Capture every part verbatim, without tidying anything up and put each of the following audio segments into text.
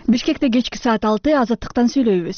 Бишкекте кечки саат алты азаттыктан сүйлөйбүз.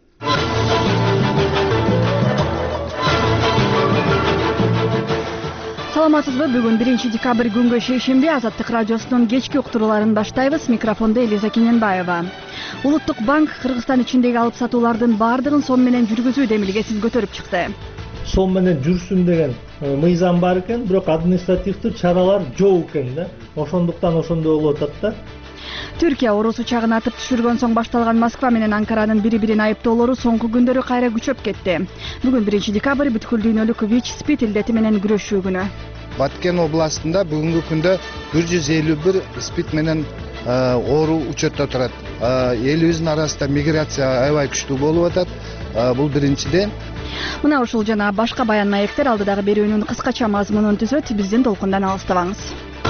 Саламатсызбы? Бүгүн биринчи декабрь күнгө шейшемби Азаттык радиосунун кечки уктурууларын баштайбыз. Микрофондо Элиза Кененбаева. Улуттук банк Кыргызстан ичиндеги алып сатуулардын баардыгын сом менен жүргүзүү демилгесин көтөрүп чыкты. Сом менен жүрсүн деген мыйзам бар экен, бирок административдүү чаралар жок экен да. Ошондуктан ошондой болуп атат да. Түркия орус учагын атып түшүргөн соң башталган Москва менен Анкаранын бири-бирин айыптоолору соңку күндөрү кайра күчөп кетти. Бүгүн биринчи декабрь бүткүл дүйнөлүк ВИЧ-СПИД илдети менен күрөшүү күнү. Баткен областында бүгүнкү күндө бир жүз элүү бир СПИД менен оору учетто турат. Элибиздин арасында миграция аябай күчтүү болуп атат. Бул биринчиден. Мына ушул жана башка баян маектер алдыдагы берүүнүн кыскача мазмунун түзөт. Биздин толкундан алыстабаңыз.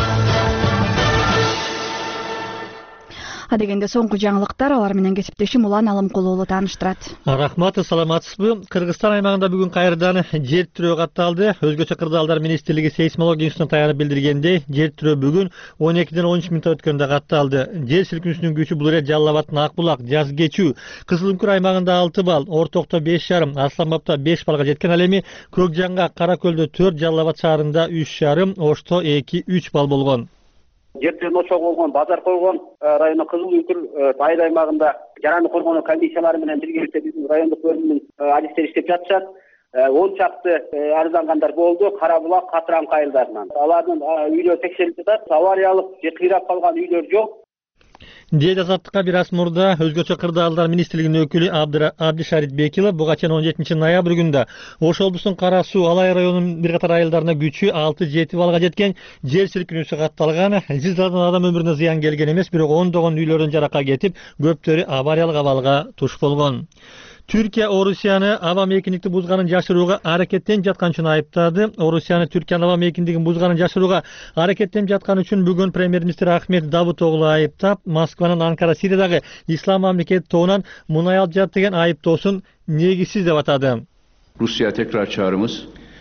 Адегенде соңку жаңылыктар, алар менен кесиптешим Улан Алымкулуулу тааныштырат. Рахмат, саламатсызбы? Кыргызстан аймагында бүгүн кайрадан жер тирөө катталды. Өзгөчө кырдаалдар министрлиги сейсмология институтуна таянып билдиргендей, жер тирөө бүгүн он экиден он үч мүнөт өткөндө катталды. Жер силкинүүсүнүн күчү бул эре Жалал Абад, Ак булак, Жаз Кечүү, Кызыл Үңкүр аймагында алты балл, Ортокто беш жарым, Арслан Бабта беш балга жеткен. Ал эми Көк Жаңга, Кара Көлдө төрт, Жалал Абад шаарында үч жарым, Ошто эки үч балл болгон. Жер тирөө очогу болгон Базар койгон району Кызыл Үңкүр Айыл аймагында жараны коргонуу комиссиялары менен биргеликте биздин райондук бөлүмдүн адистери иштеп жатышат. он чакты арыздангандар болду Кара булак, Катыраңкы айылдарынан. Алардын үйлөрү текшерилип жатат. Авариялык же кыйрап калган үйлөр жок. Дейт Азаттыкка бир аз мурда өзгөчө кырдаалдар министрлигинин өкүлү Абдишарит Бекилов буга чейин он жетинчи ноябрь күндө Ош облусунун Кара Суу, Алай районунун бир катар айылдарына күчү алты жети балга жеткен жер силкинүүсү катталган. Зилзаладан адам өмүрүнө зыян келген эмес, бирок ондогон үйлөрдөн жаракка кетип, көптөрү авариялык абалга туш болгон. Түркия Орусияны аба мейкиндикти бузганын жашырууга аракеттенип жаткан үчүн айыптады. Орусияны Түркиянын аба мейкиндигин бузганын жашырууга аракеттенип жаткан үчүн бүгүн премьер-министр Ахмет Давутоглу айыптап, Москванын Анкара Сириядагы Ислам мамлекети тобунан мунай алып жатты деген айыптоосун негизсиз деп атады. Rusya tekrar çağrımız.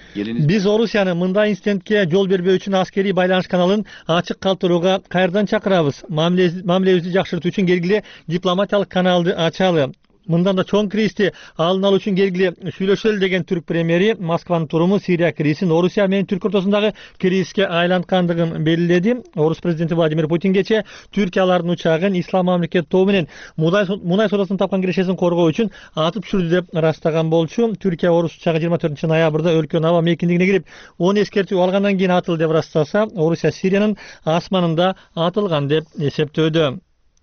Биз Орусияны мындай инцидентке жол бербөө үчүн аскерий байланыш каналын ачык калтырууга кайрадан чакырабыз. Мамилебизди жакшыртуу үчүн келгиле дипломатиялык каналды ачалы. Мындан да чоң кризисти алдын алуу үчүн келгиле сүйлөшөлү деген түрк премьери Москванын туруму Сирия кризисин Орусия менен Түрк ортосундагы кризиске айланткандыгын белгиледи. Орус президенти Владимир Путин кечээ Түркиялардын учагын Ислам мамлекети тобу менен мунай содасынан тапкан кирешесин коргоо үчүн атып түшүрдү деп ырастаган болчу. Түркия Орус учагы жыйырма төртүнчү ноябрда өлкөнүн аба мейкиндигине кирип, он эскертүү алгандан кийин атылды деп ырастаса, Орусия Сириянын асманында атылган деп эсептөөдө.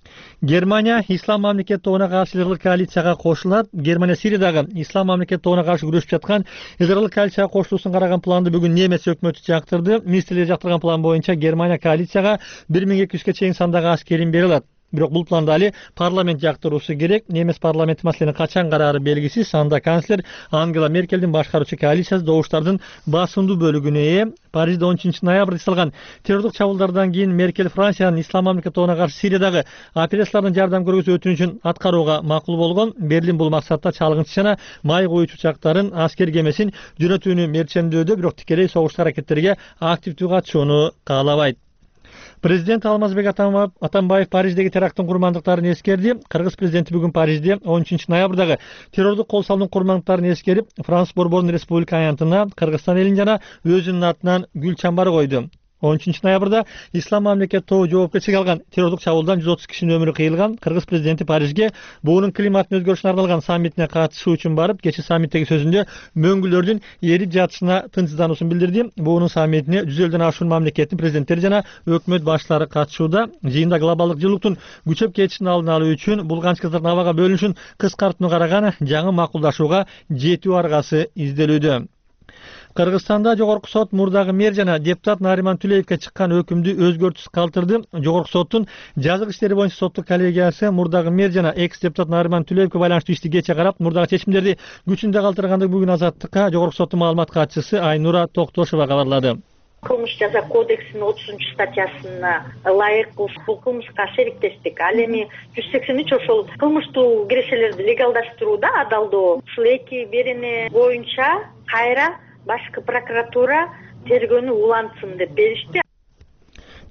Германия Ислам мамлекети тобуна каршы Израиль коалицияга кошулат. Германия Сириядагы Ислам мамлекети тобуна каршы күрөшүп жаткан Израиль коалицияга кошулуусун караган планды бүгүн немец өкмөтү жактырды. Министрлер жактырган план боюнча Германия коалицияга бир миң эки жүзгө чейин сандагы аскерин бере алат. Бирок бул планды али парламент жактыруусу керек. Немес парламенти маселени качан караары белгисиз. Анда канцлер Ангела Меркелдин башкаруучу коалициясы добуштардын басымдуу бөлүгүнө ээ. Парижде он үчүнчү ноябрда жасалган террорлук чабуулдардан кийин Меркель Франциянын Ислам мамлекети тобуна каршы Сириядагы операциялардын жардам көргөзүү өтүнүчүн аткарууга макул болгон. Берлин бул максатта чалгынчы жана май коюучу учактарын, аскер кемесин жөнөтүүнү мерчендөөдө, бирок тикелей согуштук аракеттерге активдүү катышууну каалабайт. Президент Алмазбек Атамбаев Париждеги теракттын курмандыктарын эскерди. Кыргыз президенти бүгүн Парижде он үчүнчү ноябрдагы террорлук кол салуунун курмандыктарын эскерип, Франс Борбордун республика аянтына, Кыргызстан элин жана өзүнүн атынан гүл чамбары койду. он үчүнчү ноябрда Ислам мамлекети тобу жоопкерчиликке алган террорлук чабуулдан жүз отуз кишинин өмүрү кыйылган. Кыргыз президенти Парижге буунун климаттын өзгөрүшүнө арналган саммитине катышуу үчүн барып, кечээ саммиттеги сөзүндө мөңгүлөрдүн эрип жатышына тынчсыздануусун билдирди. Буунун саммитине жүз элден ашуун мамлекеттин президенттери жана өкмөт башчылары катышууда. Жыйында глобалдык жылуулуктун күчөп кетишин алдын алуу үчүн булганч кыздардын абага бөлүнүшүн кыскартууну караган жаңы макулдашууга жетүү аргасы изделүүдө. Кыргызстанда жогорку сот мурдагы мэр жана депутат Нариман Түлеевке чыккан өкүмдү өзгөртүүсүз калтырды. Жогорку соттун жазык иштери боюнча соттук коллегиясы мурдагы мэр жана экс депутат Нариман Түлеевке байланыштуу ишти кече карап, мурдагы чечимдерди күчүндө калтыргандыгы бүгүн Азаттыкка жогорку соттун маалымат катчысы Айнура Токтошова кабарлады. Кылмыш жаза кодексинин отузунчу статьясына ылайык бул кылмышка шериктештик. Ал эми жүз сексен үч ошол кылмыштуу кирешелерди легалдаштырууда адалдоо. Ушул эки берене боюнча кайра башкы прокуратура тергөөнү улантсын деп беришти.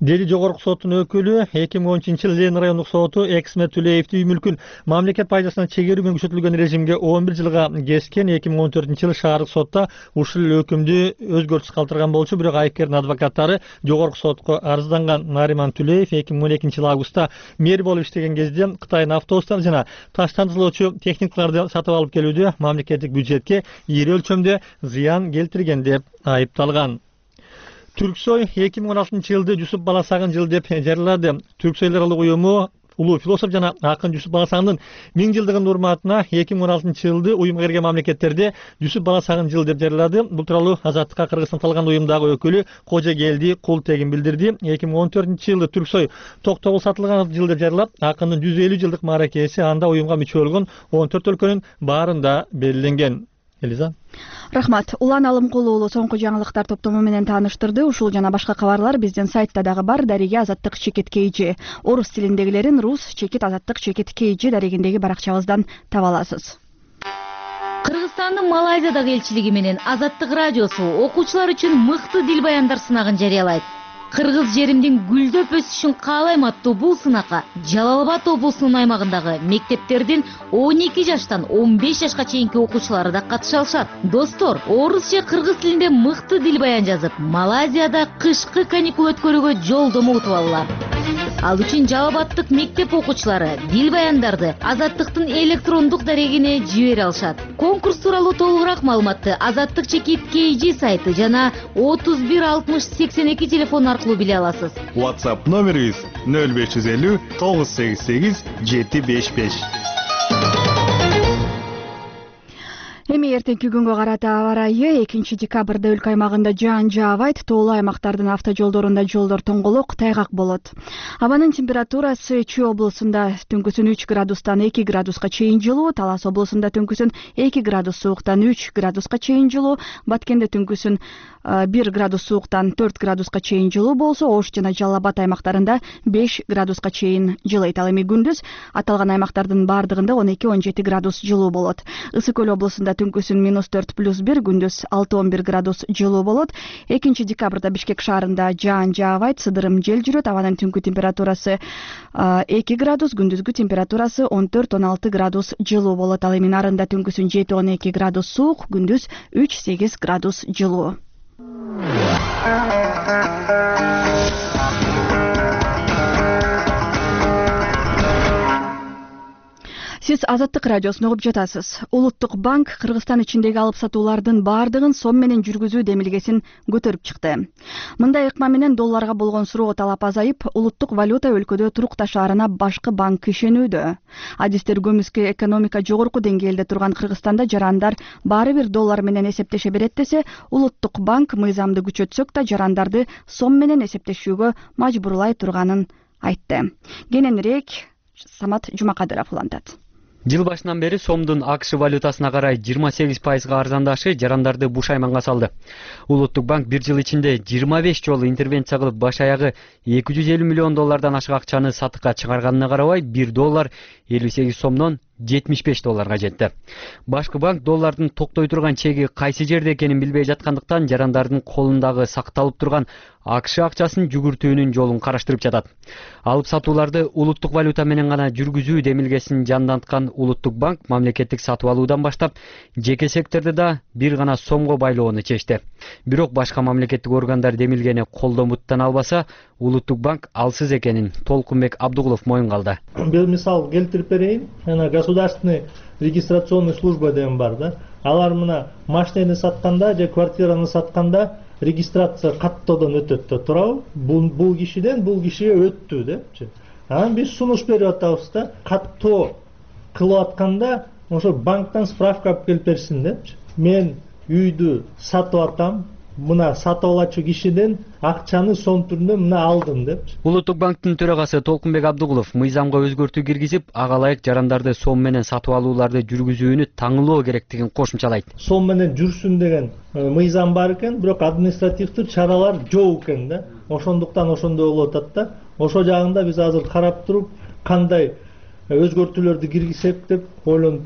деди жогорку соттун өкүлү. эки миң он үчүнчү жылы Ленин райондук соту Эксмет Түлеевди үй мүлкүн мамлекет пайдасына чегерүү менен күчөтүлгөн режимге он бир жылга кескен. эки миң он төртүнчү жылы шаардык сотто ушул эле өкүмдү өзгөртүш калтырган болчу, бирок айыпкердин адвокаттары жогорку сотко арызданган. Нариман Түлеев эки миң он экинчи жылы августта мэр болуп иштеген кезде Кытайдын автобустар жана таштандырылуучу техникаларды сатып алып келүүдө мамлекеттик бюджетке ири өлчөмдө зыян келтирген деп айыпталган. Түрксой эки миң он алтынчы жылды Жусуп Баласагын жылы деп жарыялады. Түрксойлор уюму улуу философ жана акын Жусуп Баласагындын миң жылдыгын урматына эки миң он алтынчы жылды уюмга кирген мамлекеттерде Жусуп Баласагын жылы деп жарыялады. Бул тууралуу Азаттыкка Кыргызстан талган уюмдагы өкүлү Кожогелди Култегин билдирди. эки миң он төртүнчү жылы Түрксой Токтогул Сатылганов жылы деп жарыялап, акындын жүз элүү жылдык мааракеси анда уюмга мүчө болгон он төрт өлкөнүн баарында белгиленген. Элиза. Рахмат. Улан Алымкулу уулу соңку жаңылыктар топтому менен тааныштырды. Ушул жана башка кабарлар биздин сайтта дагы бар. Дареге Азаттык чекит kg. Орус тилиндегилерин рус чекит Азаттык чекит kg дарегиндеги баракчабыздан таба аласыз. Кыргызстандын Малайзиядагы элчилиги менен Азаттык радиосу окуучулар үчүн мыкты дил баяндар сынагын жарыялайт. Кыргыз жеримдин гүлдөп өсүшүн каалайм аттуу бул сынакка Жалал Абад облусунун аймагындагы мектептердин он эки жаштан он беш жашка чейинки окуучулары да катыша алышат. Достор, орус же кыргыз тилинде мыкты дил баян жазып, Малайзияда кышкы каникул өткөрүүгө жолдомо утуп алалар. Ал үчүн Жалал Абадтык мектеп окуучулары дил баяндарды Азаттыктын электрондук дарегине жибере алышат. Конкурс тууралуу толугураак маалыматты Азаттык чекит kg сайты жана отуз бир алтымыш сексен эки телефон аркылуу биле аласыз. WhatsApp номерибиз нөл беш жүз элүү тогуз сегиз сегиз жети беш беш. Эми эртеңки күнгө карата аба ырайы экинчи декабрда өлкө аймагында жаан жаабайт, тоолуу аймактардын автожолдорунда жолдор тоңголок, тайгак болот. Абанын температурасы Чүй облусунда түнкүсүн үч градустан эки градуска чейин жылуу, Талас облусунда түнкүсүн эки градус сууктан үч градуска чейин жылуу, Баткенде түнкүсүн бир градус сууктан төрт градуска чейин жылуу болсо, Ош жана Жалал Абад аймактарында беш градуска чейин жылыйт. Ал эми күндүз аталган аймактардын бардыгында он эки он жети градус жылуу болот. Ысык көл облусунда түнкүсүн минус төрт плюс бир, күндүз алты он бир градус жылуу болот. экинчи декабрда Бишкек шаарында жаан жаабайт, сыдырым жел жүрөт. Абанын түнкү температурасы эки градус, күндүзгү температурасы он төрт он алты градус жылуу болот. Ал эми нарында түнкүсүн жети он эки градус суук, күндүз үч сегиз градус жылуу. Сиз Азаттык радиосун угуп жатасыз. Улуттук банк Кыргызстан ичиндеги алып сатуулардын бардыгын сом менен жүргүзүү демилгесин көтөрүп чыкты. Мындай ыкма менен долларга болгон суроо талап азайып, улуттук валюта өлкөдө турукташаарына башкы банк ишенүүдө. Адистер көмүскө экономика жогорку деңгээлде турган Кыргызстанда жарандар баары бир доллар менен эсептеше берет десе, улуттук банк мыйзамды күчөтсөк да жарандарды сом менен эсептешүүгө мажбурлай турганын айтты. Кененирээк Самат Жумакадыров улантат. Жыл башынан бери сомдун АКШ валютасына карай жыйырма сегиз пайызга арзандашы жарандарды бушайманга салды. Улуттук банк бир жыл ичинде жыйырма беш жолу интервенция кылып баш аягы эки жүз элүү миллион доллардан ашык акчаны сатыкка чыгарганына карабай, бир доллар элүү сегиз сомдон жетимиш беш долларга жетти. Башкы банк доллардын токтой турган чеги кайсы жерде экенин билбей жаткандыктан жарандардын колундагы сакталып турган АКШ акчасын жүгүртүүнүн жолун караштырып жатат. Алып сатууларды улуттук валюта менен гана жүргүзүү демилгесин жанданткан Улуттук банк мамлекеттик сатып алуудан баштап жеке секторду да бир гана сомго байлоону чечти. Бирок башка мамлекеттик органдар демилгени колдомуттан албаса, Улуттук банк алсыз экенин Толкунбек Абдугулов моюнга алды. Бир мисал келтирип берейин. Жана государственный регистрационный служба деген бар да. Алар мына машинаны сатканда же квартираны сатканда регистрация каттоодон өтөт да, туурабы? Бул бул кишиден бул кишиге өттү депчи. Анан биз сунуш берип атабыз да, каттоо кылып атканда ошо банктан справка алып келип берсин депчи. Мен үйдү сатып атам, мына сатып алачу кишиден акчаны сом түрүндө мына алдым депчи. Улуттук банктын төрагасы Толкунбек Абдугулов мыйзамга өзгөртүү киргизип, ага ылайык жарандарды сом менен сатып алууларды жүргүзүүнү таңылоо керектигин кошумчалайт. Сом менен жүрсүн деген мыйзам бар экен, бирок административдик чаралар жок экен да. Ошондуктан ошондой болуп атат да. Ошо жагында биз азыр карап туруп, кандай өзгөртүүлөрдү киргизсек деп ойлонуп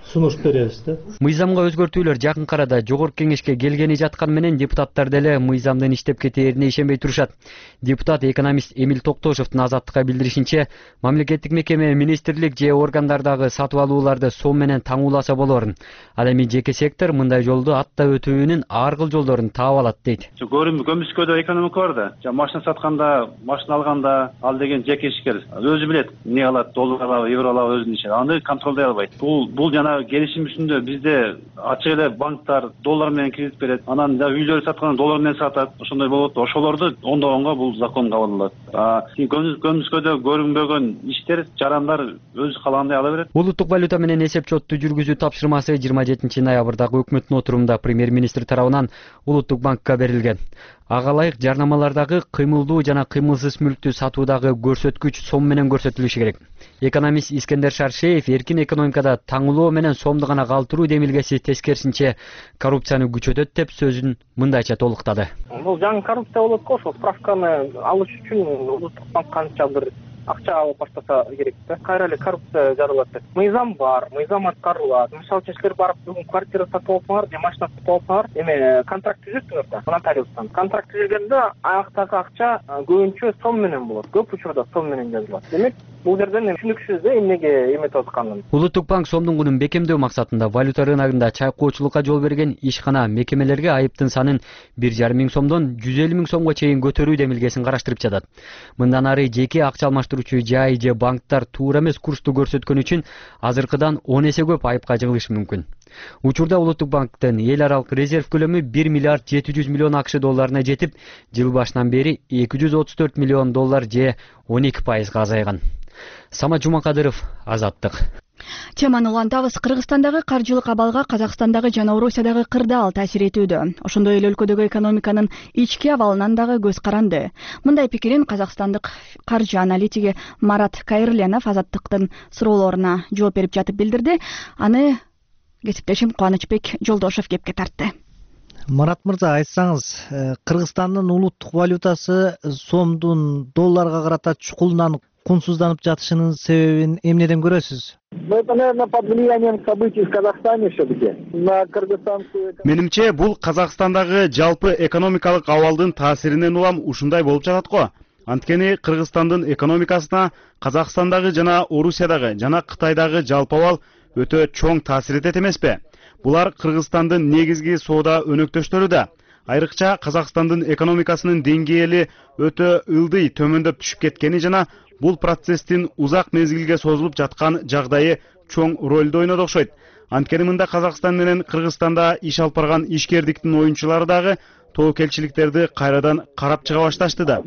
сунуш беребиз да. Мыйзамга өзгөртүүлөр жакынкы арада жогорку кеңешке келгени жаткан менен депутаттар деле мыйзамдын иштеп кетээрине ишенбей турушат. Депутат экономист Эмил Токтошовдун Азаттыкка билдиришинче, мамлекеттик мекеме, министрлик же органдардагы сатып алууларды сом менен таңууласа болорун. Ал эми жеке сектор мындай жолду атта өтүүнүн ар кыл жолдорун таап алат дейт. Көмүскөдө экономика бар да. Машина сатканда, машина алганда ал деген жеке ишкер өзү билет эмне алат, доллар алабы, евро алабы өзүнүн иши. Аны контролдой албайт. Бул бул жана келишим үстүндө бизде ачык эле банктар доллар менен кредит берет. Анан да үйлөр сатканда доллар менен сатат. Ошондой болот. Ошолорду ондогонго бул закон кабыл алат. А көмүскөдө көрүнбөгөн иштер, жарандар өзү каалагандай ала берет. Улуттук валюта менен эсеп-чотту жүргүзүү тапшырмасы жыйырма жетинчи ноябрдагы өкмөттүн отурумунда премьер-министр тарабынан Улуттук банкка берилген. Ага ылайык жарнамалардагы кыймылдуу жана кыймылсыз мүлктү сатуудагы көрсөткүч сом менен көрсөтүлүшү керек. Экономист Искендер Шаршеев эркин экономикада таңылоо менен сомду гана калтыруу демилгеси тескерисинче коррупцияны күчөтөт деп сөзүн мындайча толуктады. Бул жаңы коррупция болот го, ошол справканы алыш үчүн Улуттук банк канча бир акча алып баштаса керек да. Кайра эле коррупция жаралат. Мыйзам бар, мыйзам аткарылат. Мисалы үчүн силер барып бүгүн квартира сатып алсаңар, же машина сатып алсаңар, эме контракт түзөсүңөр да, нотариустан. Контракт түзүлгөндө аяктагы акча көбүнчө сом менен болот. Көп учурда сом менен жазылат. Демек, бул жерден түшүнүксүз да эмнеге эметип атканын. Улуттук банк сомдун кунун бекемдөө максатында валюта рыногунда чайкоочулукка жол берген ишкана мекемелерге айыптын санын бир жарым миң сомдон жүз элүү миң сомго чейин көтөрүү демилгесин караштырып жатат. Мындан ары жеке акча алмаштыруучу жай же банктар туура эмес курсту көрсөткөн үчүн азыркыдан он эсе көп айыпка жыгылышы мүмкүн. Учурда Улуттук банктын эл аралык резерв көлөмү бир миллиард жети жүз миллион акш долларына жетип, жыл башынан бери эки жүз отуз төрт миллион доллар же он эки пайызга азайган. Самат Жумакадыров, Азаттык. Теманы улантабыз. Кыргызстандагы каржылык абалга Казакстандагы жана Орусиядагы кырдаал таасир этүүдө. Ошондой эле өлкөдөгү экономиканын ички абалынан дагы көз каранды. Мындай пикирин казакстандык каржы аналитиги Марат Кайырленов Азаттыктын суроолоруна жооп берип жатып билдирди. Аны кесиптешим Кубанычбек Жолдошов кепке тартты. Марат мырза, айтсаңыз, Кыргызстандын улуттук валютасы сомдун долларга карата чукулданып, кунсузданып жатышынын себебин эмнеден көрөсүз? Это, наверное, под влиянием событий в Казахстане все-таки. На кыргызстанскую... Менимче, бул Казакстандагы жалпы экономикалык абалдын таасиринен улам ушундай болуп жатат го. Анткени Кыргызстандын экономикасына Казакстандагы жана Орусиядагы жана Кытайдагы жалпы абал өтө чоң таасир этет эмеспи? Булар Кыргызстандын негизги соода өнөктөштөрү да. Айрыкча Казакстандын экономикасынын деңгээли өтө ылдый төмөндөп түшүп кеткени жана бул процесстин узак мезгилге созулуп жаткан жагдайы чоң ролду ойноду окшойт. Анткени мында Казакстан менен Кыргызстанда иш алып барган ишкердиктин оюнчулары дагы тобокелчиликтерди кайрадан карап чыга башташты да.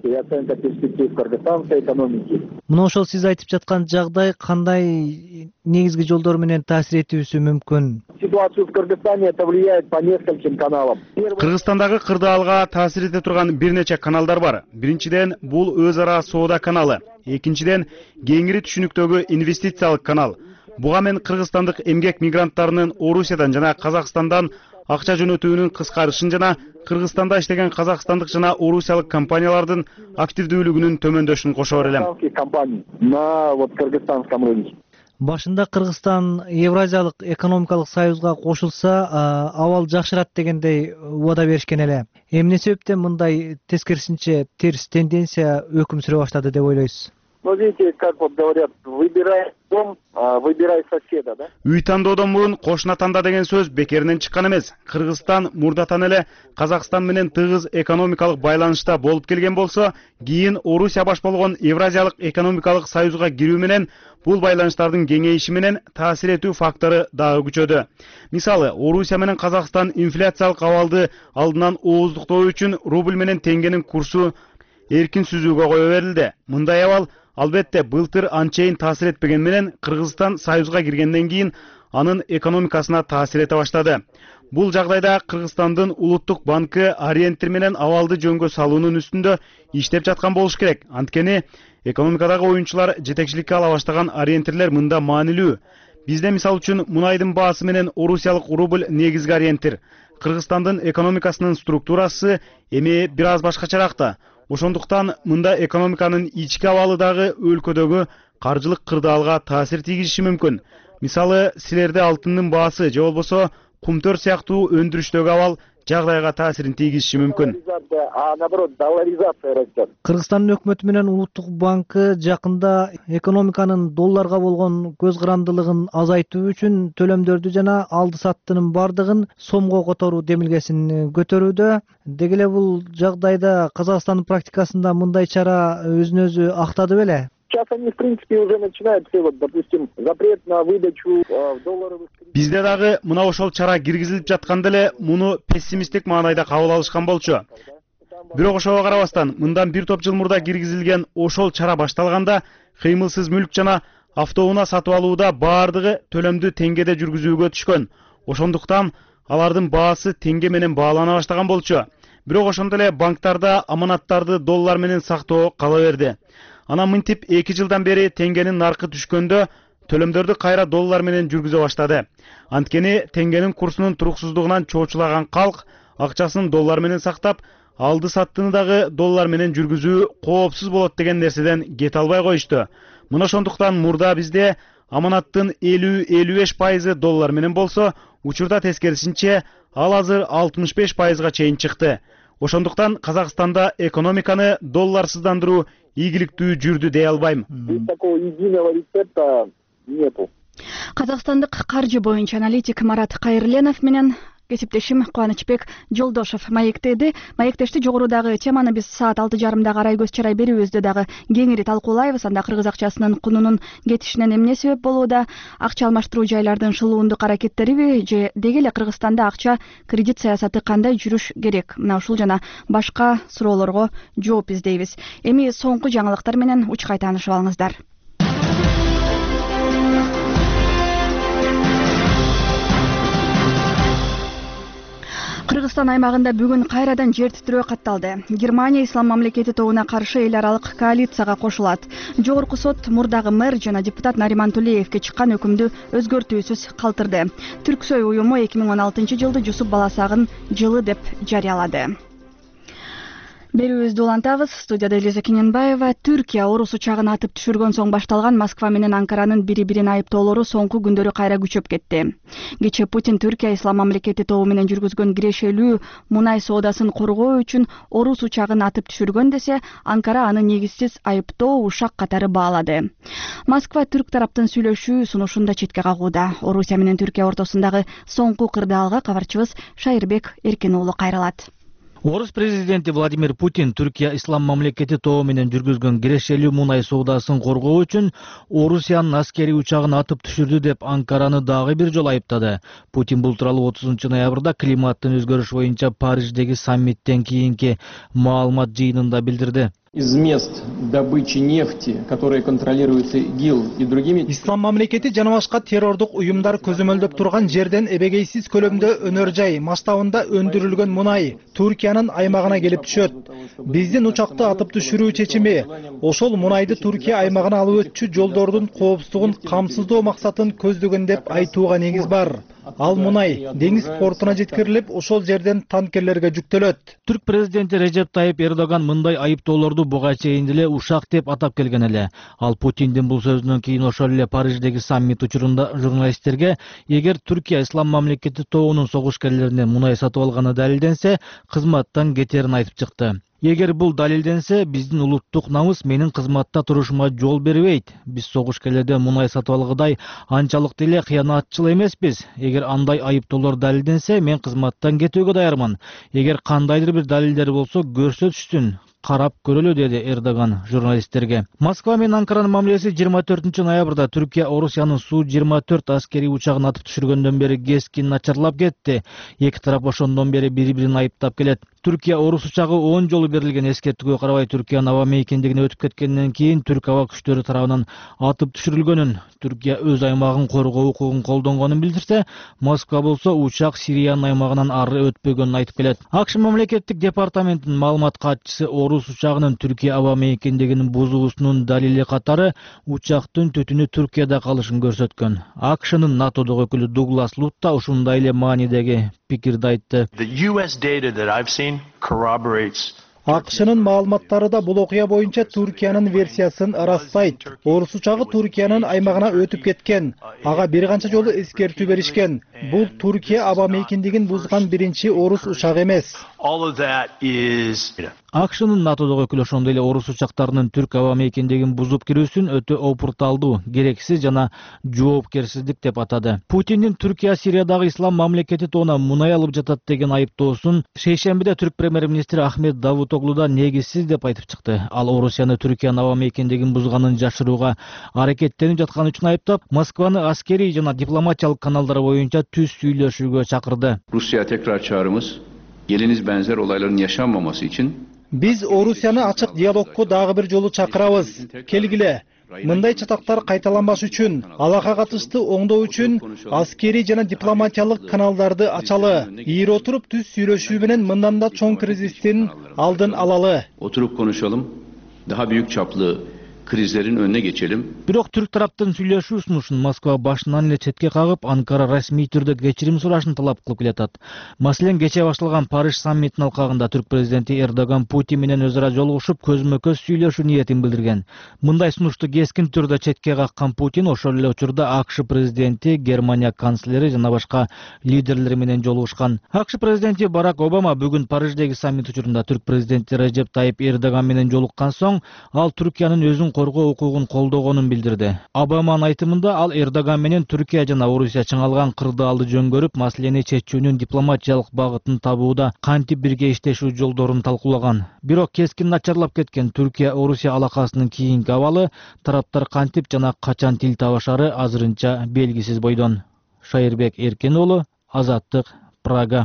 Мына ошол сиз айтып жаткан жагдай кандай негизги жолдор менен таасир этүүсү мүмкүн? Ситуацию в Кыргызстане это влияет по нескольким каналам. Кыргызстандагы кырдаалга таасир эте турган бир нече каналдар бар. Биринчиден, бул өз ара соода каналы. Экинчиден, кеңири түшүнүктөгү инвестициялык канал. Буга мен кыргызстандык эмгек мигранттарынын Орусиядан жана Казакстандан акча жөнөтүүнүн кыскарышын жана Кыргызстанда иштеген казакстандык жана орусиялык компаниялардын активдүүлүгүнүн төмөндөшүн кошо берелем. На вот кыргызстанском рынке. Башында Кыргызстан Евразиялык экономикалык союзга кошулса, абал жакшырат дегендей убада беришкен эле. Эмне себептен мындай тескерисинче терс тенденция өкүм сүрө баштады деп ойлойсуз? Ну, видите, как вот говорят, выбирай дом, выбирай соседа, да? Үй тандоодон мурун кошуна танда деген сөз бекеринен чыккан эмес. Кыргызстан мурдатан эле Казакстан менен тыгыз экономикалык байланышта болуп келген болсо, кийин Орусия баш болгон Евразиялык экономикалык союзга кирүү менен бул байланыштардын кеңейиши менен таасир этүү фактору дагы күчөдү. Мисалы, Орусия менен Казакстан инфляциялык абалды алдынан ооздуктоо үчүн рубль менен теңгенин курсу эркин сүзүүгө кое берилди. Мындай абал албетте былтыр анчейин таасир этпеген менен Кыргызстан союзга киргенден кийин анын экономикасына таасир эте баштады. Бул жагдайда Кыргызстандын улуттук банкы ориентир менен абалды жөнгө салуунун үстүндө иштеп жаткан болуш керек. Анткени экономикадагы оюнчулар жетекчиликке ала баштаган ориентирлер мында маанилүү. Бизде мисалы үчүн мунайдын баасы менен орусиялык рубль негизги ориентир. Кыргызстандын экономикасынын структурасы эми бир аз башкачараак. Ошондуктан мында экономиканын ички абалы дагы өлкөдөгү каржылык кырдаалга таасир тийгизиши мүмкүн. Мисалы, силерде алтындын баасы же болбосо кумтөр сыяктуу өндүрүштөгү абал жагдайга таасирин тийгизиши мүмкүн. А наоборот, долларизация растет. Кыргызстандын өкмөтү менен Улуттук банкы жакында экономиканын долларга болгон көз карандылыгын азайтуу үчүн төлөмдөрдү жана алды саттынын бардыгын сомго которуу демилгесин көтөрүүдө. Деги эле бул жагдайда Казакстандын практикасында мындай чара өзүн өзү актады беле? Сейчас они, в принципе, уже начинают все, вот, допустим, запрет на выдачу э, долларовых... Бизде дагы мына ошол чара киргизилип жатканда эле муну пессимисттик маанайда кабыл алышкан болчу. Бирок ошого карабастан, мындан бир топ жыл мурда киргизилген ошол чара башталганда кыймылсыз мүлк жана автоунаа сатып алууда баардыгы төлөмдү теңгеде жүргүзүүгө түшкөн. Ошондуктан алардын баасы теңге менен баалана баштаган болчу. Бирок ошондой эле банктарда аманаттарды доллар менен сактоо кала берди. Анан мынтип эки жылдан бери теңгенин наркы түшкөндө төлөмдөрдү кайра доллар менен жүргүзө баштады. Анткени теңгенин курсунун туруксуздугунан чоочулаган калк акчасын доллар менен сактап, алды саттыны дагы доллар менен жүргүзүү коопсуз болот деген нерседен кете албай коюшту. Мына ошондуктан мурда бизде аманаттын элүү элүү беш пайызы доллар менен болсо, учурда тескерисинче ал азыр алтымыш беш пайызга чейин чыкты. Ошондуктан Казакстанда экономиканы долларсыздандыруу ийгиликтүү жүрдү дей албайм. Такого единого рецепта нету. Казакстандык каржы боюнча аналитик Марат Кайырленов менен кесиптешим Кубанычбек Жолдошов маектеди. Маектешти жогорудагы теманы биз саат алты жарымда карай көз чарай берүүбүздө дагы кеңири талкуулайбыз. Анда кыргыз акчасынын кунунун кетишинен эмне себеп болууда, акча алмаштыруу жайлардын шылуундук аракеттериби же деги эле Кыргызстанда акча кредит саясаты кандай жүрүш керек? Мына ушул жана башка суроолорго жооп издейбиз. Эми соңку жаңылыктар менен учкай таанышып алыңыздар. Кыргызстан аймагында бүгүн кайрадан жер титирөө катталды. Германия ислам мамлекети тобуна каршы эл аралык коалицияга кошулат. Жогорку сот мурдагы мэр жана депутат Нариман Тулеевке чыккан өкүмдү өзгөртүүсүз калтырды. Түрксой уюму эки миң он алтынчы жылды Жусуп Баласагын жылы деп жарыялады. Берүүбүздү улантабыз. Студияда Элиза Кененбаева. Түркия орус учагын атып түшүргөн соң башталган Москва менен Анкаранын бири-бирин айыптоолору соңку күндөрү кайра күчөп кетти. Кечээ Путин Түркия ислам мамлекети тобу менен жүргүзгөн кирешелүү мунай соодасын коргоо үчүн орус учагын атып түшүргөн десе, Анкара аны негизсиз айыптоо ушак катары баалады. Москва түрк тараптын сүйлөшүү сунушун да четке кагууда. Орусия менен Түркия ортосундагы соңку кырдаалга кабарчыбыз Шайырбек Эркин уулу кайрылат. Орус президенти Владимир Путин Түркия ислам мамлекети тобу менен жүргүзгөн кирешелүү мунай соодасын коргоо үчүн Орусиянын аскерий учагын атып түшүрдү деп Анкараны дагы бир жолу айыптады. Путин бул тууралуу отузунчу ноябрда климаттын өзгөрүшү боюнча Париждеги саммиттен кийинки маалымат жыйынында билдирди. Из мест добычи нефти, которые контролируются ИГИЛ и другими... Ислам мамлекети жана башка террордук уюмдар көзөмөлдөп турган жерден эбегейсиз көлөмдө өнөр жай масштабында өндүрүлгөн мунай Түркиянын аймагына келип түшөт. Биздин учакты атып түшүрүү чечими ошол мунайды Түркия аймагына алып өтчү жолдордун коопсуздугун камсыздоо максатын көздөгөн деп айтууга негиз бар. Ал мунай деңиз портуна жеткирилип, ошол жерден танкерлерге жүктөлөт. Түрк президенти Режеп Тайып Эрдоган мындай айыптоолорду буга чейин эле ушак деп атап келген эле. Ал Путиндин бул сөзүнөн кийин ошол эле Париждеги саммит учурунда журналисттерге эгер Түркия ислам мамлекети тобунун согушкерлеринен мунай сатып алганы далилденсе, кызматтан кетерин айтып чыкты. Эгер бул далилденсе, биздин улуттук намыс менин кызматта турушума жол бербейт. Биз согушкерлерден мунай сатып алгыдай анчалык деле кыянатчыл эмеспиз. Эгер андай айыптоолор далилденсе, мен кызматтан кетүүгө даярмын. Эгер кандайдыр бир далилдер болсо, көрсөтүшсүн. Карап көрөлү, деди Эрдоган журналисттерге. Москва менен Анкаранын мамилеси жыйырма төртүнчү ноябрда Түркия Орусиянын Су жыйырма төрт аскерий учагын атып түшүргөндөн бери кескин начарлап кетти. Эки тарап ошондон бери бири-бирин айыптап келет. Түркия орус учагы он жолу берилген эскертүүгө карабай Түркиянын аба мейкиндигине өтүп кеткенден кийин түрк аба күчтөрү тарабынан атып түшүрүлгөнүн, Түркия өз аймагын коргоо укугун колдонгонун билдирсе, Москва болсо учак Сириянын аймагынан ары өтпөгөнүн айтып келет. АКШ мамлекеттик департаментинин маалымат катчысы орус учагынын Түркия аба мейкиндигин бузуусунун далили катары учактын түтүнү Түркияда калышын көрсөткөн. АКШнын НАТОдогу өкүлү Дуглас Лут да ушундай эле маанидеги пикирди айтты. The U S data that I've seen corroborates АКШнын маалыматтары да бул окуя боюнча Түркиянын версиясын ырастайт. Орус учагы Түркиянын аймагына өтүп кеткен. Ага бир канча жолу эскертүү беришкен. Бул Түркия аба мейкиндигин бузган биринчи орус учагы эмес. АКШнын НАТОдогу өкүлү ошондой эле орус учактарынын түрк аба мейкиндигин бузуп кирүүсүн өтө опурталдуу, керексиз жана жоопкерсиздик деп атады. Путиндин Түркия Сириядагы ислам мамлекети тоона мунай алып жатат деген айыптоосун шейшембиде түрк премьер-министри Ахмет Давутоглу да негизсиз деп айтып чыкты. Ал Орусияны Түркиянын аба мейкиндигин бузганын жашырууга аракеттенип жатканы үчүн айыптап, Москваны аскерий жана дипломатиялык каналдар боюнча түз сүйлөшүүгө чакырды. Rusya tekrar çağrımız geliniz benzer olayların yaşanmaması için Биз Орусияны ачык диалогко дагы бир жолу чакырабыз. Келгиле. Мындай чатактар кайталанбаш үчүн, алага катыштуу оңдоо үчүн аскерий жана дипломатиялык каналдарды ачалы. Ийир отуруп түз сүйлөшүү менен мындан да чоң кризистин алдын алалы. Oturup konuşalım. Daha büyük çaplı krizlerin önüne geçelim. Бирок түрк тараптын сүйлөшүү сунушун Москва башынан эле четке кагып, Анкара расмий түрдө кечирим сурашын талап кылып келатат. Маселен, кече башталган Париж саммитинин алкагында түрк президенти Эрдоган Путин менен өзара жолугушуп, көзмө-көз сүйлөшүү ниетин билдирген. Мындай сунушту кескин түрдө четке каккан Путин ошол эле учурда АКШ президенти, Германия канцлери жана башка лидерлер менен жолугушкан. АКШ президенти Барак Обама бүгүн Париждеги саммит учурунда түрк президенти Режеп Тайип Эрдоган менен жолуккан соң, ал Түркиянын өзүн коргоо укугун колдогонун билдирди. Обаманын айтымында ал Эрдоган менен Түркия жана Орусия чыңалган кырдаалды жөнгөрүп, маселени чечүүнүн дипломатиялык багытын табууда кантип бирге иштешүү жолдорун талкуулаган. Бирок кескин начарлап кеткен Түркия-Орусия алакасынын кийинки абалы тараптар кантип жана качан тил табышары азырынча белгисиз бойдон. Шайырбек Эркен уулу, Азаттык, Прага.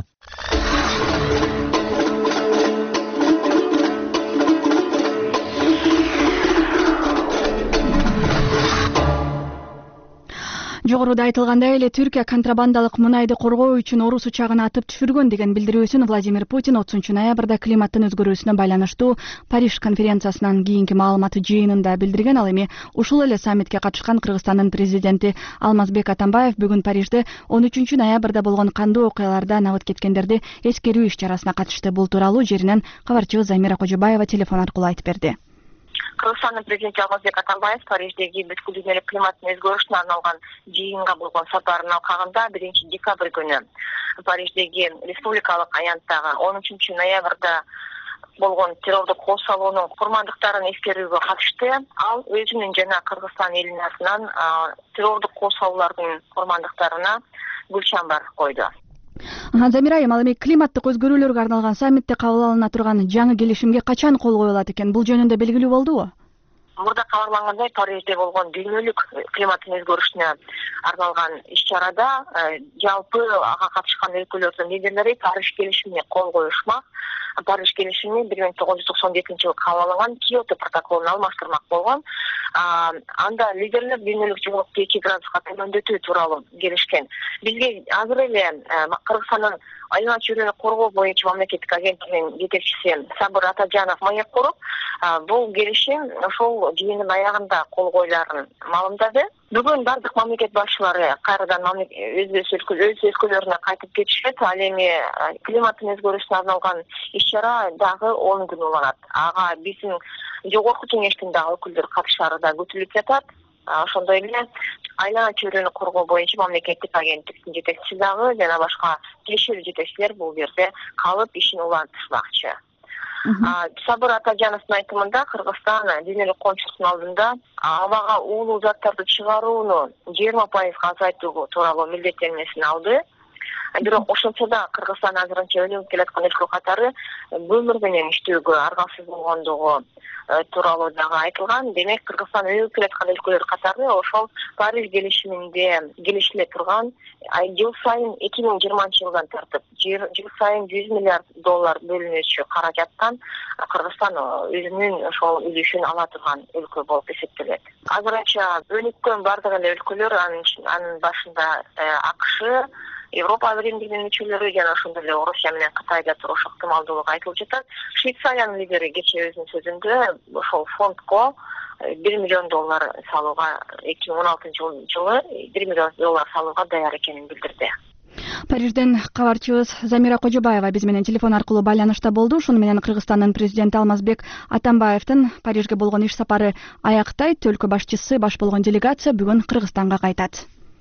Жогоруда айтылгандай эле Түркия контрабандалык мунайды коргоо үчүн орус учагын атып түшүргөн деген билдирүүсүн Владимир Путин отузунчу ноябрда климаттын өзгөрүүсүнө байланыштуу Париж конференциясынан кийинки маалымат жыйынында билдирген. Ал эми ушул эле саммитке катышкан Кыргызстандын президенти Алмазбек Атамбаев бүгүн Парижде он үчүнчү ноябрда болгон кандуу окуялардан абыт кеткендерди эскерүү иш-чарасына катышты. Бул тууралуу жеринен кабарчыбыз Замира Кожобаева телефон аркылуу айтып берди. Кыргызстандын президенти Алмазбек Атамбаев Париждеги бүткүл дүйнөлүк климаттын өзгөрүшүнө арналган жыйынга болгон сапарынын алкагында биринчи декабрь күнү Париждеги республикалык аянттагы он үчүнчү ноябрда болгон террордук кол салуунун курмандыктарын эскерүүгө катышты. Ал өзүнүн жана Кыргызстан элинин атынан террордук кол салуулардын курмандыктарына гүл чамбар койду. Замира айым, ал эми климаттык өзгөрүүлөргө арналган саммитте кабыл алына турган жаңы келишимге качан кол коюлат экен? Бул жөнүндө белгилүү болдубу? Мурда кабарлангандай, Парижде болгон дүйнөлүк климаттын өзгөрүшүнө арналган иш-чарада жалпы ага катышкан өлкөлөрдүн лидерлери Париж келишимине кол коюшмак. Париж келишими бир миң тогуз жүз токсон экинчи жылы кабыл алынган Киото протоколуна алмаштырмак болгон. Анда лидерлер дүйнөлүк жылуулукту эки градуска төмөндөтүү тууралуу келишкен. Бизге азыр эле Кыргызстандын айнала чөйрөнү коргоо боюнча мамлекеттик агенттигинин жетекчиси Сабыр Атажанов маек куруп, бул келишим ошол жыйындын аягында кол коюларын маалымдады. Бүгүн бардык мамлекет башчылары кайрадан өз өлкөлөрүнө кайтып кетишет. Ал эми климаттын өзгөрүүсүнө арналган иш-чара дагы он күн уланат. Ага биздин жогорку кеңештин дагы өкүлдөрү катышары да күтүлүп жатат. Ошондой эле айлана чөйрөнү коргоо боюнча мамлекеттик агенттиктин жетекчиси дагы жана башка тиешелүү жетекчилер бул жерде калып ишин улантышмакчы. Сабыр Атажановдун айтымында Кыргызстан дүйнөлүк коомчулуктун алдында абага уулуу заттарды чыгарууну жыйырма пайызга азайтуу тууралуу милдеттенмесин алды. Бирок ошентсе да Кыргызстан азырынча өнүгүп келаткан өлкө катары көмүр менен иштөөгө аргасыз болгондугу тууралуу дагы айтылган. Демек, Кыргызстан өнүгүп келаткан өлкөлөр катары ошол Париж келишиминде келишиле турган жыл сайын эки миң жыйырманчы жылдан тартып жыл сайын жүз миллиард доллар бөлүнүүчү каражаттан Кыргызстан өзүнүн ошол үлүшүн ала турган өлкө болуп эсептелет. Азырынча өнүккөн бардык эле өлкөлөр, анын башында АКШ, Европа биримдигинин мүчөлөрү жана ошондой эле Орусия менен Кытайда туруш ыктымалдуулугу айтылып жатат. Швейцариянын лидери кечээ өзүнүн сөзүндө ошол фондко бир миллион доллар салууга эки миң он алтынчы жылы бир миллион доллар салууга даяр экенин билдирди. Парижден кабарчыбыз Замира Кожобаева биз менен телефон аркылуу байланышта болду. Ушуну менен Кыргызстандын президенти Алмазбек Атамбаевдин Парижге болгон иш сапары аяктайт. Өлкө башчысы баш болгон делегация бүгүн Кыргызстанга кайтат.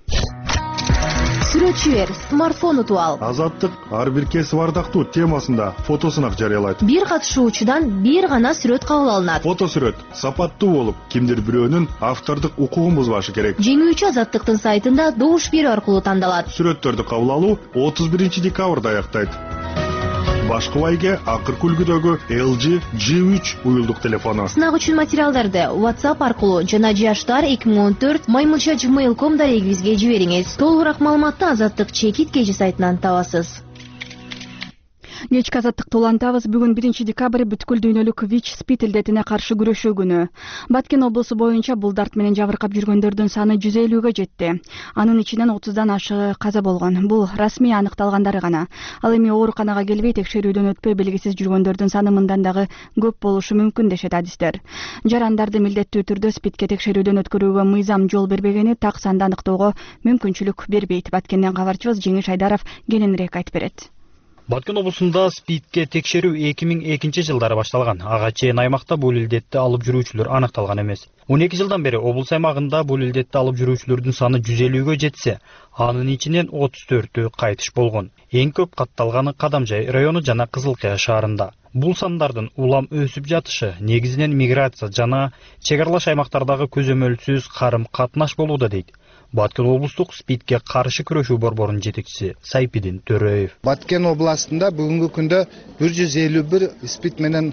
Сүрөтчүлөр смартфон утуп алып, Азаттык ар бир кесип ардактуу темасында фотосунак жарыялайт. Бир катышуучудан бир гана сүрөт кабыл алынат. Фото сүрөт сапаттуу болуп, кимдир бирөөнүн автордук укугун бузбашы керек. Жеңүүчү Азаттыктын сайтында добуш берүү аркылуу тандалат. Сүрөттөрдү кабыл алуу отуз биринчи декабрда аяктайт. Башкы байге акыркы үлгүдөгү эл джи джи үч уюлдук телефону. Сынак үчүн материалдарды WhatsApp аркылуу жана жаштар эки миң он төрт маймылча gmail точка ком дарегибизге жибериңиз. Толугураак маалыматты Азаттык чекит кежи сайтынан табасыз. Кечки азаттыкты улантабыз. Бүгүн биринчи декабрь бүткүл дүйнөлүк ВИЧ-СПИД илдетине каршы күрөшүү күнү. Баткен облусу боюнча бул дарт менен жабыркап жүргөндөрдүн саны жүз элүүгө жетти. Анын ичинен отуздан ашыгы каза болгон. Бул расмий аныкталгандары гана. Ал эми ооруканага келбей текшерүүдөн өтпөй белгисиз жүргөндөрдүн саны мындан дагы көп болушу мүмкүн дешет адистер. Жарандарды милдеттүү түрдө СПИДке текшерүүдөн өткөрүүгө мыйзам жол бербегени так санды аныктоого мүмкүнчүлүк бербейт. Баткенден кабарчыбыз Жеңиш Айдаров кененирээк айтып берет. Баткен облусунда СПИДке текшерүү эки миң экинчи жылдары башталган. Ага чейин аймакта бул илдетти алып жүрүүчүлөр аныкталган эмес. он эки жылдан бери облус аймагында бул илдетти алып жүрүүчүлөрдүн саны жүз элүүгө жетсе, анын ичинен отуз төртү кайтыш болгон. Эң көп катталганы Кадамжай району жана Кызылкая шаарында. Бул сандардын улам өсүп жатышы негизинен миграция жана чек аралаш аймактардагы көзөмөлсүз карым катнаш болууда дейт Баткен облустук СПИДке каршы күрөшүү борборунун жетекчиси Сайпидин Төрөев. Баткен областында бүгүнкү күндө бир жүз элүү бир СПИД менен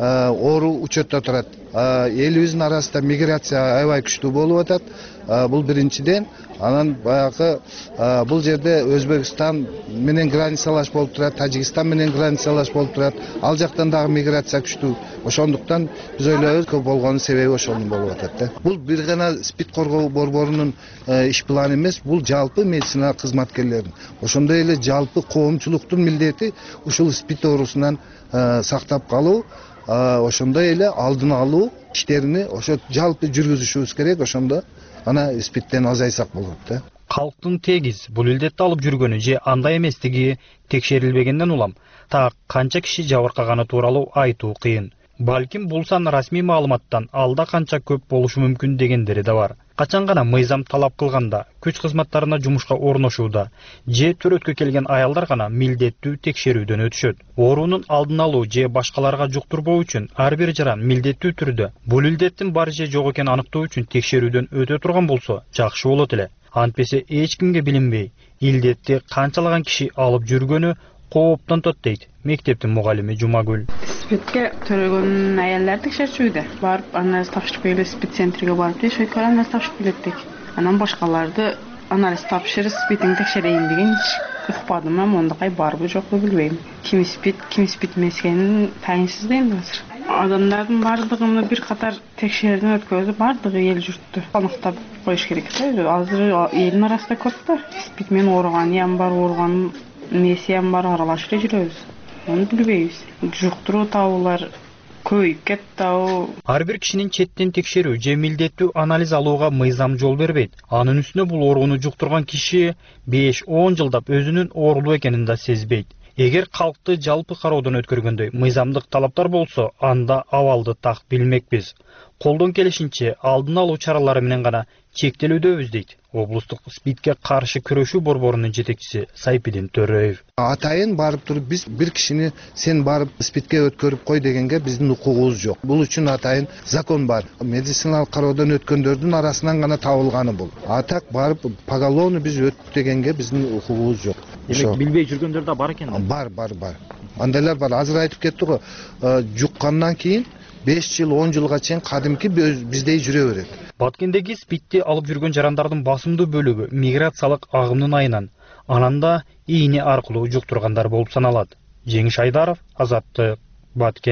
оору учетто турат. Элибиздин арасында миграция аябай күчтүү болуп атат. Бул биринчиден, анан баягы бул жерде Өзбекстан менен границалаш болуп турат, Тажикстан менен границалаш болуп турат. Ал жактан дагы миграция күчтүү. Ошондуктан биз ойлойбуз көп болгонун себеби ошондон болуп атат да. Бул бир гана СПИД коргоо борборунун иш планы эмес, бул жалпы медицина кызматкерлеринин. Ошондой эле жалпы коомчулуктун милдети ушул СПИД оорусунан сактап калуу, ошондой эле алдын алуу иштерини ошо жалпы жүргүзүшүбүз керек. Ошондо ана СПИДтен азайсак болот да. Калктын тегиз бул илдетти алып жүргөнү же андай эместиги текшерилбегенден улам так канча киши жабыркаганы тууралуу айтуу кыйын. Балким бул сан расмий маалыматтан алда канча көп болушу мүмкүн дегендери да бар. Качан гана мыйзам талап кылганда, күч кызматтарына жумушка орношууда же төрөткө келген аялдар гана милдеттүү текшерүүдөн өтүшөт. Оорунун алдын алуу же башкаларга жуктурбоо үчүн ар бир жаран милдеттүү түрдө бул илдеттин бар же жок экенин аныктоо үчүн текшерүүдөн өтө турган болсо жакшы болот эле. Антпесе эч кимге билинбей, илдетти канчалаган киши алып жүргөнү кооптонтот дейт мектептин мугалими Жумагүл. СПИДке төрөгөн аялдар текшерчүдө. Барып, анализ тапшырып келип, СПИД центриге барып, шөйкө анализ тапшырып келеттик. Анан башкаларды анализ тапшырып, СПИДин текшерейин деген ыкпадым, а мондакай барбы жокпу билбейм. Ким СПИД, ким СПИД эмес экенин тайынсыз дейм азыр. Адамдардын бардыгын бир катар текшерүүдөн өткөзүп, бардыгы эл журтту аныктап коюш керек да. Азыр элдин арасында көп да. СПИД менен ооруган ям бар, ооруган эмесиям бар, аралашып эле жүрөбүз. Onu bilбейбиз. Жуктуруу табуулар көбөйүп кетти. Ар бир кишинин четтен текшерүү же милдеттүү анализ алууга мыйзам жол бербейт. Анын үстүнө бул ооруну жуктурган киши беш он жылдап өзүнүн оорулуу экенин да сезбейт. Эгер калкты жалпы кароодон өткөргөндөй мыйзамдык талаптар болсо, анда абалды так билмекпиз. Колдон келишинче алдын алуу чаралары менен гана чектелүүдөбүз дейт облустук СПИДке каршы күрөшүү борборунун жетекчиси Сайпидин Төрөев. Атайын барып туруп биз бир кишини сен барып СПИДке өткөрүп кой дегенге биздин укугубуз жок. Бул үчүн атайын закон бар. Медициналык кароодон өткөндөрдүн арасынан гана табылганы бул. Атак барып поголовно биз өттүк дегенге биздин укугубуз жок. Демек билбей жүргөндөр да бар экен. Бар, бар, бар. Андайлар бар. Азыр айтып кетти го, жуккандан кийин беш жыл он жылга чейин кадимки биздей жүрө берет. Баткендеги СПИДти алып жүргөн жарандардын басымдуу бөлүгү миграциялык агымдын айынан, анан да ийне аркылуу жуктургандар болуп саналат. Жеңиш Айдаров, Азаттык, Баткен.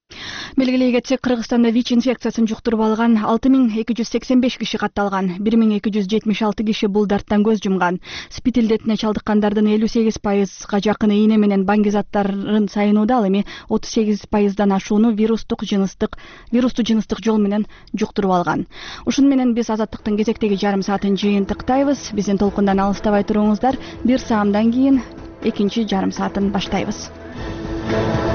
Белгилей кетсек, Кыргызстанда ВИЧ инфекциясын жуктуруп алган алты миң эки жүз сексен беш киши катталган, бир миң эки жүз жетимиш алты киши бул дарттан көз жумган. СПИД илдетине чалдыккандардын элүү сегиз пайызга жакыны ийне менен банги заттарын сайынууда, ал эми отуз сегиз пайыздан ашууну вирустук жыныстык вирусту жыныстык жол менен жуктуруп алган. Ушуну менен биз Азаттыктын кезектеги жарым саатын жыйынтыктайбыз. Биздин толкундан алыстабай туруңуздар. Бир саамдан кийин экинчи жарым саатын баштайбыз.